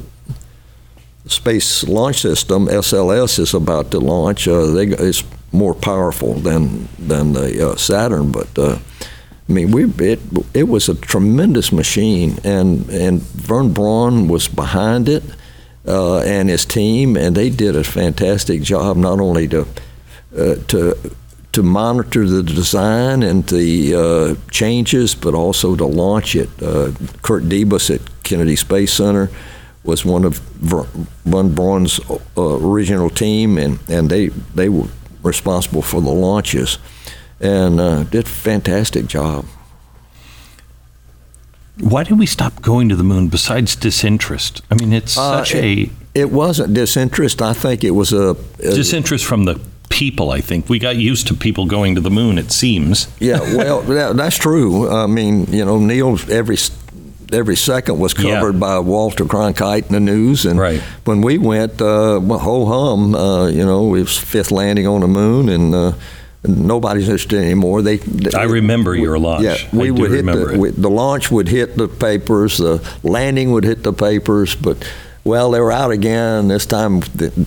Space Launch System, SLS, is about to launch. It's more powerful than the Saturn, but I mean, it was a tremendous machine, and von Braun was behind it, and his team, and they did a fantastic job, not only to monitor the design and the changes, but also to launch it. Kurt Debus at Kennedy Space Center was one of von Braun's original team, and they were responsible for the launches, and did a fantastic job. Why did we stop going to the moon besides disinterest? I mean, it's such It wasn't disinterest. I think it was a disinterest from the people. I think we got used to people going to the moon, it seems. Yeah, well, that's true. I mean, Neil, every second was covered by Walter Cronkite in the news, and when we went, ho-hum, it was fifth landing on the moon, and nobody's interested anymore. I remember your launch. Yeah, we would hit the launch would hit the papers, the landing would hit the papers, but they were out again. This time,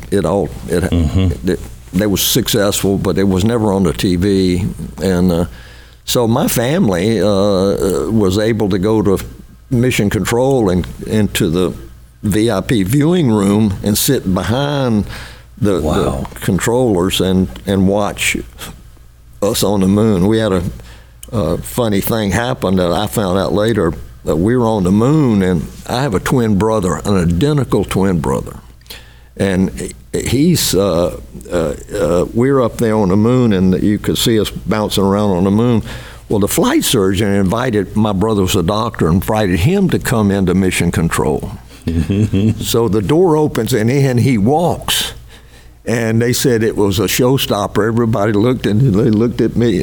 they were successful, but it was never on the TV, and so my family was able to go to Mission Control and into the VIP viewing room and sit behind the controllers and watch us on the moon. We had a funny thing happen that I found out later. That we were on the moon, and I have a twin brother, an identical twin brother, and he's we're up there on the moon, and you could see us bouncing around on the moon. Well, the flight surgeon invited, my brother was a doctor, invited him to come into Mission Control. So the door opens, and in he walks. And they said it was a showstopper. Everybody looked, and they looked at me.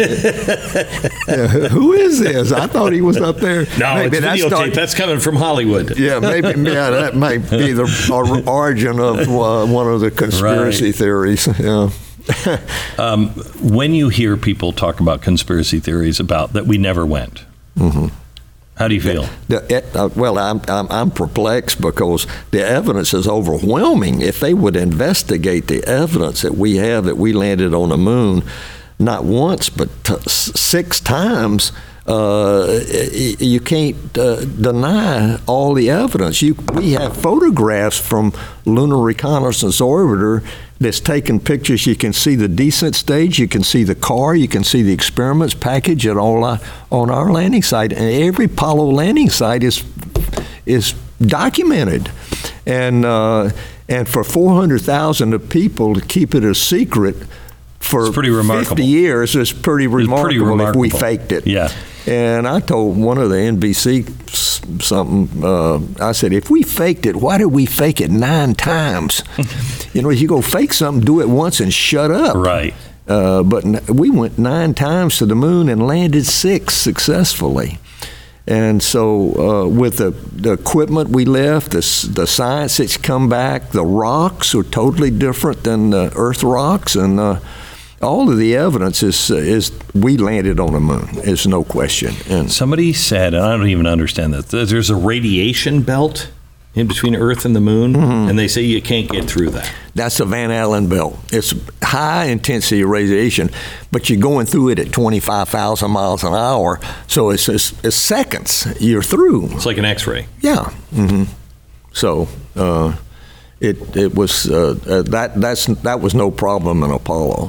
Who is this? I thought he was up there. No, maybe it's videotape. That's coming from Hollywood. Yeah, maybe. Yeah, that might be the origin of one of the conspiracy theories. Yeah. When you hear people talk about conspiracy theories about that we never went, how do you feel? Well, I'm perplexed because the evidence is overwhelming. If they would investigate the evidence that we have that we landed on the moon, not once but 6 times, you can't deny all the evidence. We have photographs from Lunar Reconnaissance Orbiter that's taken pictures. You can see the descent stage, you can see the car, you can see the experiments package at all on our landing site, and every Apollo landing site is documented. And for 400,000 people to keep it a secret for It's pretty remarkable. 50 years is pretty remarkable if we faked it. Yeah. And I told one of the NBC something, I said, if we faked it, why did we fake it 9 times? You go fake something, do it once and shut up. Right. But we went 9 times to the moon and landed 6 successfully. And so with the equipment we left, the science that's come back, the rocks are totally different than the Earth rocks, and all of the evidence is we landed on the moon. There's no question. And Somebody said, and I don't even understand that, there's a radiation belt in between Earth and the moon, and they say you can't get through that. that's the Van Allen belt. It's high intensity radiation, but you're going through it at 25,000 miles an hour, so it's seconds. You're through. It's like an X-ray. Yeah. So it was that was no problem in Apollo.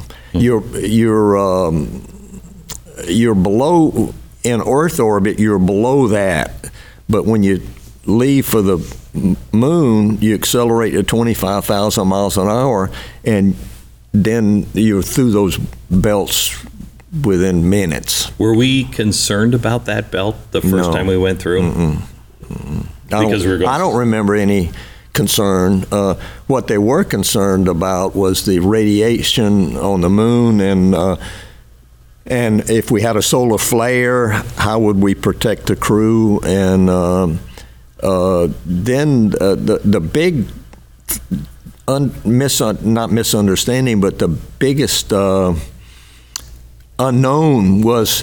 You're below in Earth orbit. You're below that, but when you leave for the moon, you accelerate at 25,000 miles an hour, and then you're through those belts within minutes. Were we concerned about that belt the first time we went through? I don't remember any concern. What they were concerned about was the radiation on the moon, and if we had a solar flare, how would we protect the crew? And then the big not misunderstanding, but the biggest unknown was,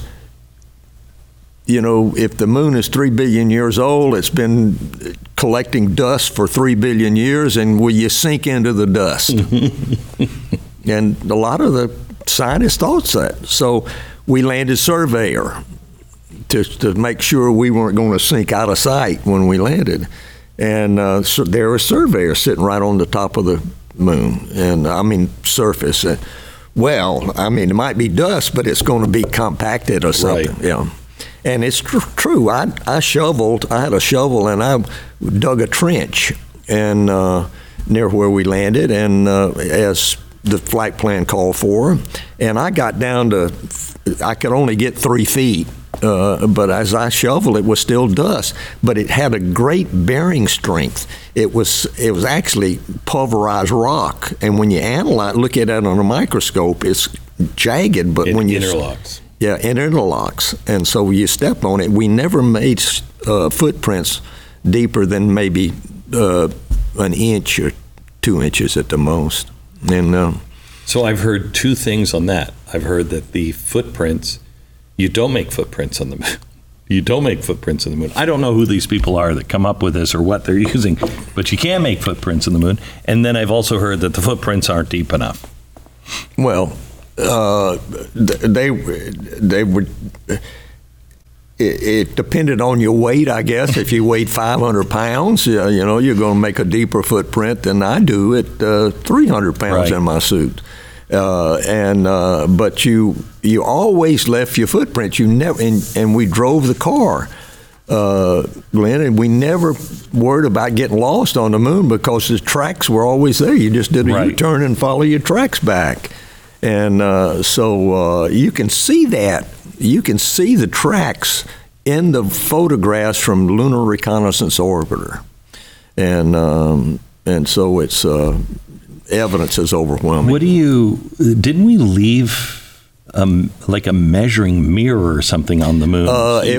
if the moon is 3 billion years old, it's been collecting dust for 3 billion years, and will you sink into the dust? And a lot of the scientists thought that. So we landed Surveyor to make sure we weren't going to sink out of sight when we landed. And so there was Surveyor sitting right on the top of the moon, and surface. Well, it might be dust, but it's going to be compacted or something. Right. Yeah. And it's true. I had a shovel, and I dug a trench and near where we landed, and as the flight plan called for, and I got down to, I could only get 3 feet, but as I shoveled, it was still dust, but it had a great bearing strength. It was actually pulverized rock, and when you look at it on a microscope, it's jagged, but when you interlocks. Yeah, it interlocks, and so you step on it. We never made footprints deeper than maybe an inch or 2 inches at the most. And so I've heard 2 things on that. I've heard that the footprints, you don't make footprints on the moon. You don't make footprints on the moon. I don't know who these people are that come up with this or what they're using, but you can make footprints on the moon. And then I've also heard that the footprints aren't deep enough. Well, they would. It depended on your weight, I guess. If you weighed 500 pounds, you're going to make a deeper footprint than I do at 300 pounds in my suit. But you always left your footprint. You never, and we drove the car, Glenn, and we never worried about getting lost on the moon because the tracks were always there. You just did a U-turn and follow your tracks back. And so you can see that. You can see the tracks in the photographs from Lunar Reconnaissance Orbiter. And so it's evidence is overwhelming. Didn't we leave like a measuring mirror or something on the moon?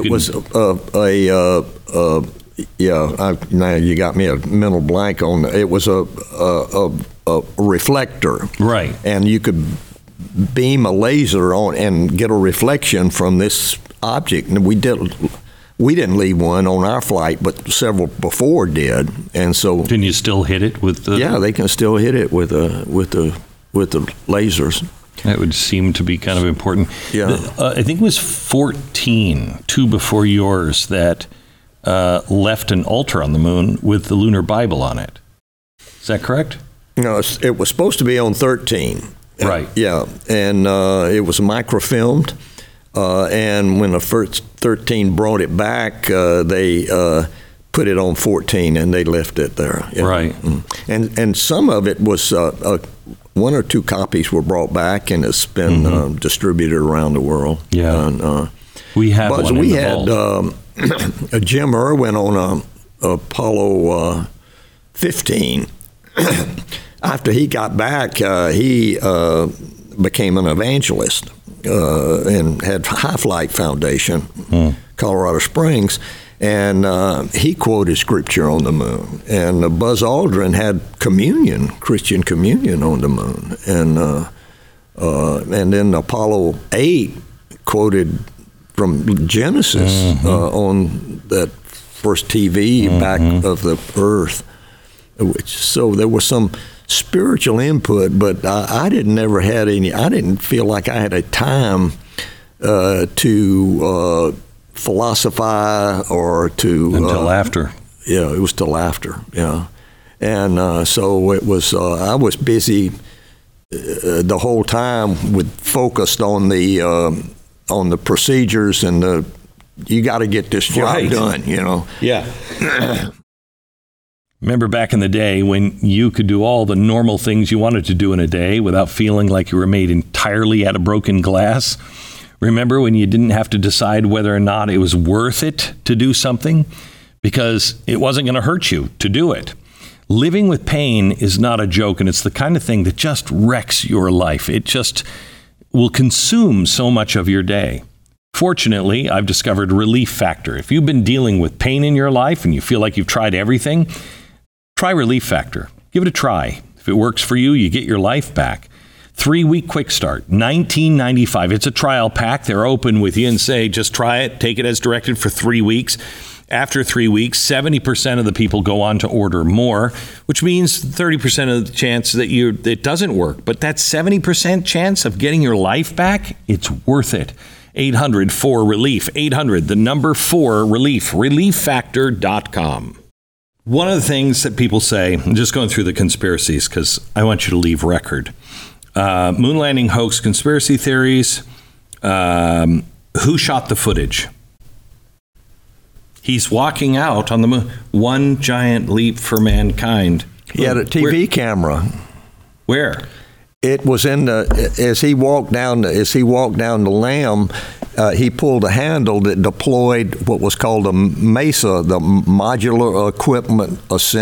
Now you got me a mental blank on that. It was a reflector. Right. And you could beam a laser on and get a reflection from this object. And we didn't leave one on our flight, but several before did. And so can you still hit it with the? Yeah, they can still hit it with the lasers. That would seem to be kind of important. Yeah. I think it was 14, 2 before yours, that left an altar on the moon with the Lunar Bible on it. Is that correct? No, it was supposed to be on 13. Right. Yeah, and it was microfilmed. And when the first 13 brought it back, they put it on 14, and they left it there. Yeah. Right. And some of it was one or two copies were brought back, and it's been distributed around the world. Yeah. And, we have but one we in the had vault. Jim Irwin on Apollo 15. After he got back, he became an evangelist and had High Flight Foundation, Colorado Springs, and he quoted scripture on the moon. And Buzz Aldrin had communion, Christian communion on the moon. And then Apollo 8 quoted from Genesis on that first TV back of the Earth. So there was some spiritual input, but I didn't feel like I had a time to philosophize or to... Until after. Yeah, it was till after, yeah. And so it was, I was busy the whole time focused on the procedures and you got to get this job done, you know. Yeah. Remember back in the day when you could do all the normal things you wanted to do in a day without feeling like you were made entirely out of broken glass? Remember when you didn't have to decide whether or not it was worth it to do something because it wasn't going to hurt you to do it? Living with pain is not a joke, and it's the kind of thing that just wrecks your life. It just will consume so much of your day. Fortunately, I've discovered Relief Factor. If you've been dealing with pain in your life and you feel like you've tried everything, try Relief Factor. Give it a try. If it works for you, you get your life back. 3-week quick start, $19.95. It's a trial pack. They're open with you and say, just try it, take it as directed for 3 weeks. After 3 weeks, 70% of the people go on to order more, which means 30% of the chance that it doesn't work. But that 70% chance of getting your life back, it's worth it. 800-4RELIEF. 800-4RELIEF. ReliefFactor.com. One of the things that people say, I'm just going through the conspiracies because I want you to leave record. Moon landing hoax conspiracy theories. Who shot the footage? He's walking out on the moon. One giant leap for mankind. He had a TV camera. Where? It was as he walked down the LAM, he pulled a handle that deployed what was called a MESA, the Modular Equipment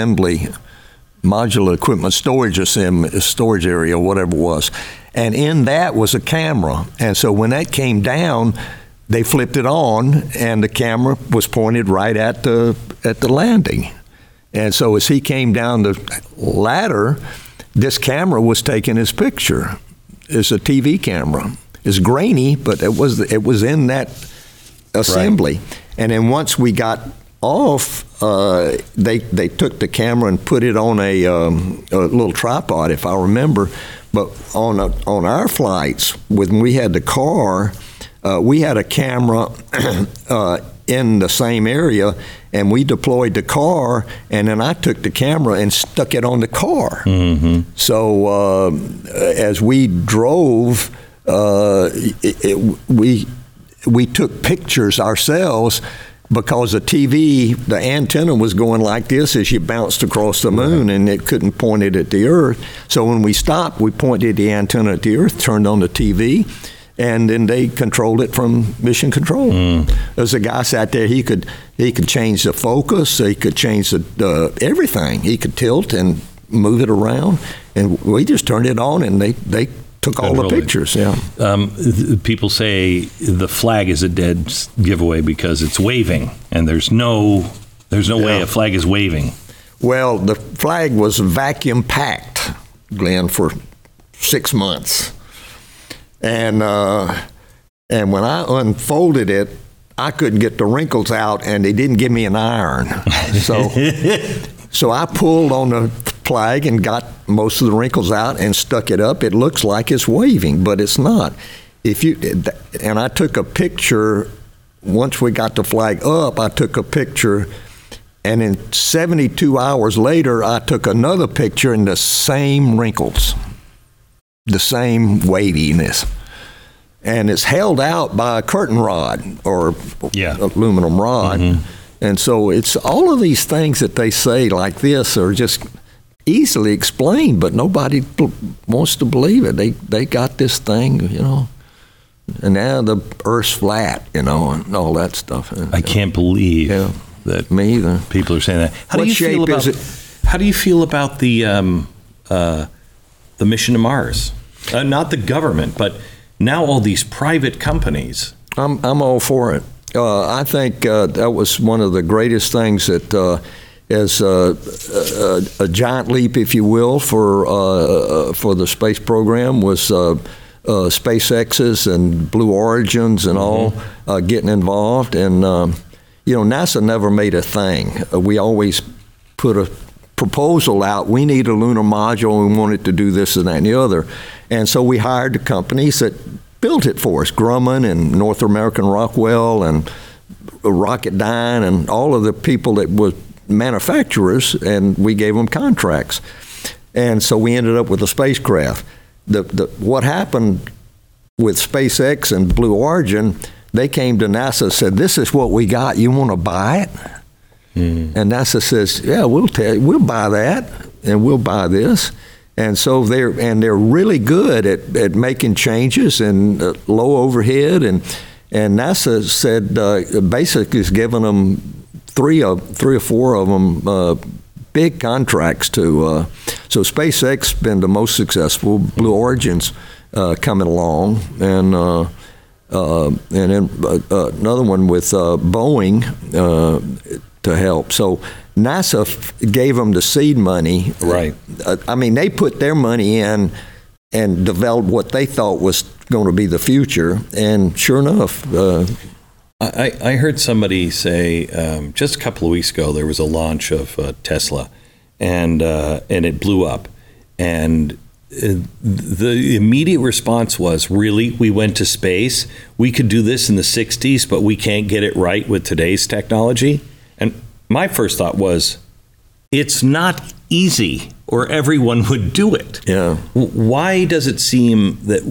Storage Area, whatever it was. And in that was a camera. And so when that came down, they flipped it on, and the camera was pointed right at the landing. And so as he came down the ladder, this camera was taking his picture. It's a TV camera. It's grainy, but it was in that assembly. Right. And then once we got off, they took the camera and put it on a little tripod, if I remember. But on our flights, when we had the car, we had a camera in the same area, and we deployed the car, and then I took the camera and stuck it on the car. Mm-hmm. So as we drove, we took pictures ourselves because the TV, the antenna was going like this as you bounced across the moon, and it couldn't point it at the Earth. So when we stopped, we pointed the antenna at the Earth, turned on the TV, and then they controlled it from Mission Control. There's a guy sat there. He could change the focus. He could change the everything. He could tilt and move it around, and we just turned it on, and they took all the pictures. Yeah. People say the flag is a dead giveaway because it's waving, and there's no way a flag is waving. Well, the flag was vacuum packed, Glenn, for 6 months. And when I unfolded it, I couldn't get the wrinkles out, and they didn't give me an iron. So I pulled on the flag and got most of the wrinkles out and stuck it up. It looks like it's waving, but it's not. And I took a picture. Once we got the flag up, I took a picture, and in 72 hours later, I took another picture in the same wrinkles, the same waviness. And it's held out by a curtain rod or aluminum rod. Mm-hmm. And so it's all of these things that they say like this are just easily explained, but nobody wants to believe it. They got this thing, and now the Earth's flat, and all that stuff. I can't believe that me either. People are saying that. How What do you shape feel about is it? How do you feel about the mission to Mars? Not the government, but now all these private companies. I'm all for it. I think that was one of the greatest things that, as a giant leap, if you will, for the space program was SpaceX's and Blue Origins and all getting involved. And NASA never made a thing. We always put a proposal out. We need a lunar module. We want it to do this and that and the other. And so we hired the companies that built it for us, Grumman and North American Rockwell and Rocketdyne and all of the people that were manufacturers, and we gave them contracts. And so we ended up with a spacecraft. What happened with SpaceX and Blue Origin, they came to NASA and said, "This is what we got. You want to buy it?" And NASA says, "Yeah, we'll buy that, and we'll buy this." And so they're really good at making changes and low overhead, and NASA said basically is giving them three or four of them big contracts to. So SpaceX been the most successful. Blue Origin's coming along, and then another one with Boeing to help. So NASA gave them the seed money. Right. I mean, they put their money in and developed what they thought was going to be the future. And sure enough, I heard somebody say just a couple of weeks ago there was a launch of Tesla, and it blew up, and the immediate response was, "Really? We went to space? We could do this in the 60s, but we can't get it right with today's technology?" And my first thought was, it's not easy, or everyone would do it. Yeah. Why does it seem that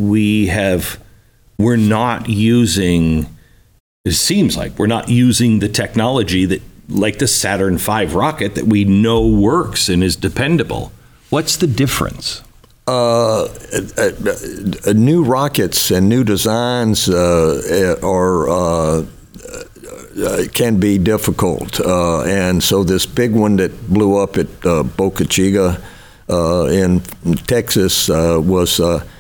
we're not using? It seems like we're not using the technology that, like the Saturn V rocket, that we know works and is dependable. What's the difference? New rockets and new designs can be difficult, and so this big one that blew up at Boca Chica in Texas was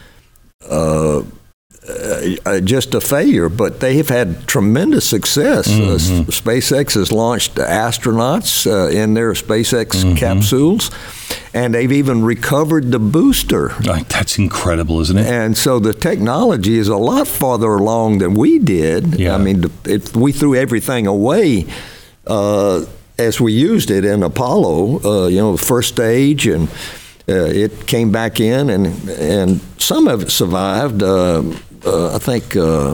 just a failure, but they have had tremendous success. SpaceX has launched astronauts in their SpaceX capsules, and they've even recovered the booster. That's incredible, isn't it? And so the technology is a lot farther along than we did. Yeah. I mean, we threw everything away as we used it in Apollo, the first stage, and it came back in, and some of it survived. I think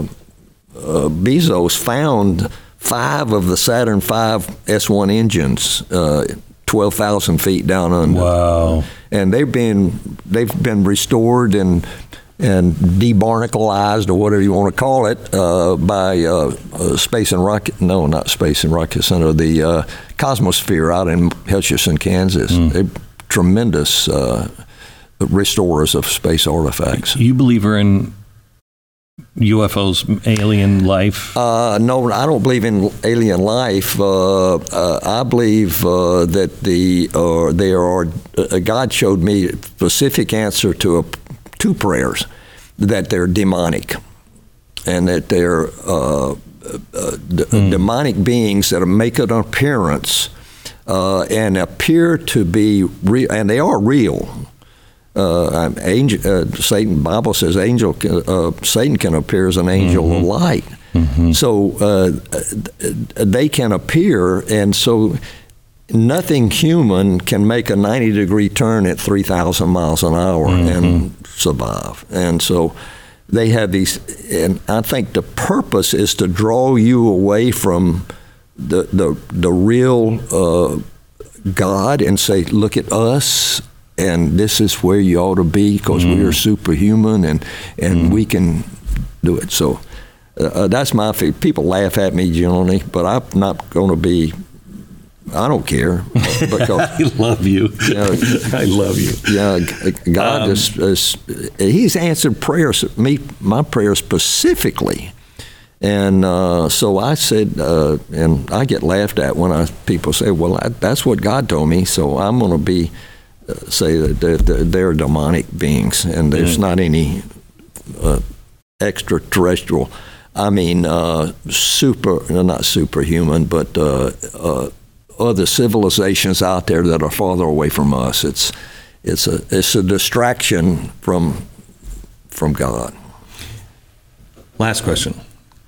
Bezos found 5 of the Saturn V S1 engines, 12,000 feet down under. Wow! And they've been restored and debarnacleized, or whatever you want to call it, by Space and Rocket. No, not Space and Rocket Center. The Cosmosphere out in Hutchinson, Kansas. They're tremendous restorers of space artifacts. You believe in UFOs, alien life? No, I don't believe in alien life. I believe that God showed me a specific answer to 2 prayers, that they're demonic, and that they're demonic beings that make an appearance and appear to be real, and they are real. Satan. Bible says Satan can appear as an angel of light. So they can appear, and so nothing human can make a 90-degree turn at 3,000 miles an hour and survive. And so they have these, and I think the purpose is to draw you away from the real God and say, look at us, and this is where you ought to be, because we are superhuman, and we can do it. So that's my feeling. People laugh at me generally, but I'm not going to be I don't care. Because, I love you. I love you. Yeah, God He's answered prayers, my prayers specifically. And so I said, and I get laughed at when people say, well, that's what God told me, so I'm going to say that they're demonic beings, and there's not any extraterrestrial, not superhuman, but other civilizations out there that are farther away from us. It's a distraction from God. Last question.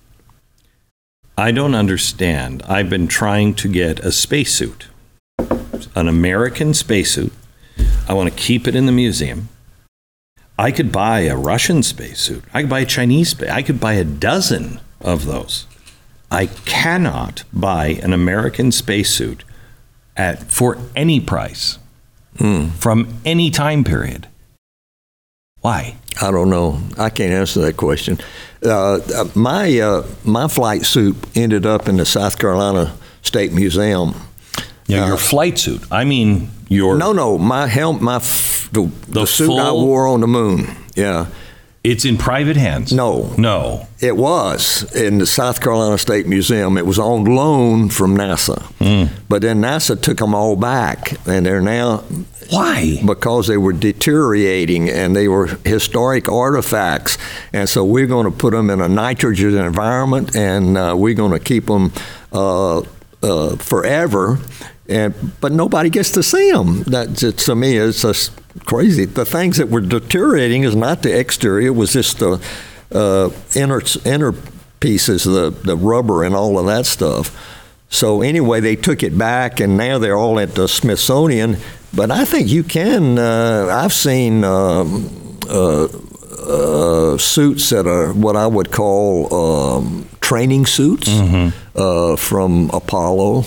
I don't understand. I've been trying to get a spacesuit, an American spacesuit. I want to keep it in the museum. I could buy a Russian spacesuit. I could buy a Chinese space. I could buy a dozen of those. I cannot buy an American spacesuit for any price from any time period. Why? I don't know. I can't answer that question. My flight suit ended up in the South Carolina State Museum. Yeah, your flight suit. I mean your... No, my helmet, the suit I wore on the moon. Yeah. It's in private hands? No. It was in the South Carolina State Museum. It was on loan from NASA. But then NASA took them all back, and they're now... Why? Because they were deteriorating, and they were historic artifacts. And so we're going to put them in a nitrogen environment, and we're going to keep them forever. But nobody gets to see them. That, to me, is just crazy. The things that were deteriorating is not the exterior; it was just the inner pieces, the rubber and all of that stuff. So anyway, they took it back, and now they're all at the Smithsonian. But I think you can. I've seen suits that are what I would call training suits from Apollo,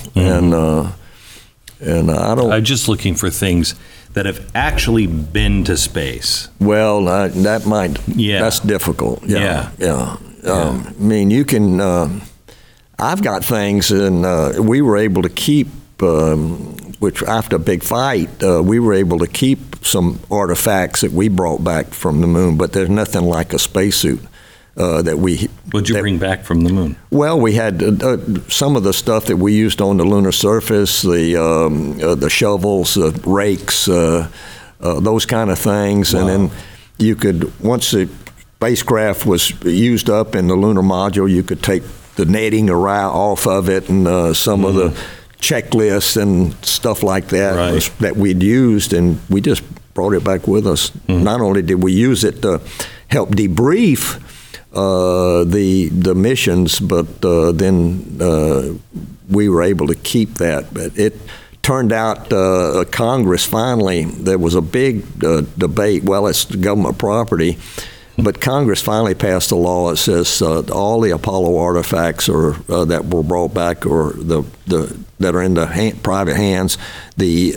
and I don't. I'm just looking for things that have actually been to space. Well, that might. Yeah. That's difficult. Yeah. I mean, you can. I've got things, and we were able to keep. Which after a big fight, we were able to keep some artifacts that we brought back from the moon, but there's nothing like a spacesuit that we... What'd you bring back from the moon? Well, we had some of the stuff that we used on the lunar surface, the shovels, the rakes, those kind of things. Wow. And then you could, once the spacecraft was used up in the lunar module, you could take the netting off of it and some of the checklists and stuff like that that we'd used, and we just brought it back with us. Not only did we use it to help debrief the missions, but then we were able to keep that. But it turned out Congress finally, there was a big debate. Well, it's government property. But Congress finally passed a law that says all the Apollo artifacts that were brought back or that are in the private hands, the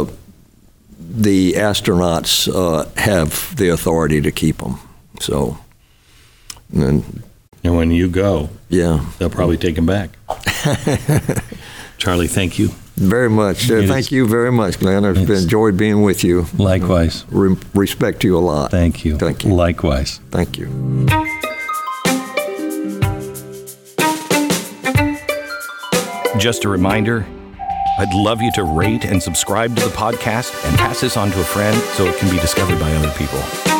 astronauts have the authority to keep them. So, and when you go, they'll probably take them back. Charlie, thank you. Very much. Thank you very much, Glenn. I've enjoyed being with you. Likewise. Respect you a lot. Thank you. Thank you. Likewise. Thank you. Just a reminder, I'd love you to rate and subscribe to the podcast and pass this on to a friend so it can be discovered by other people.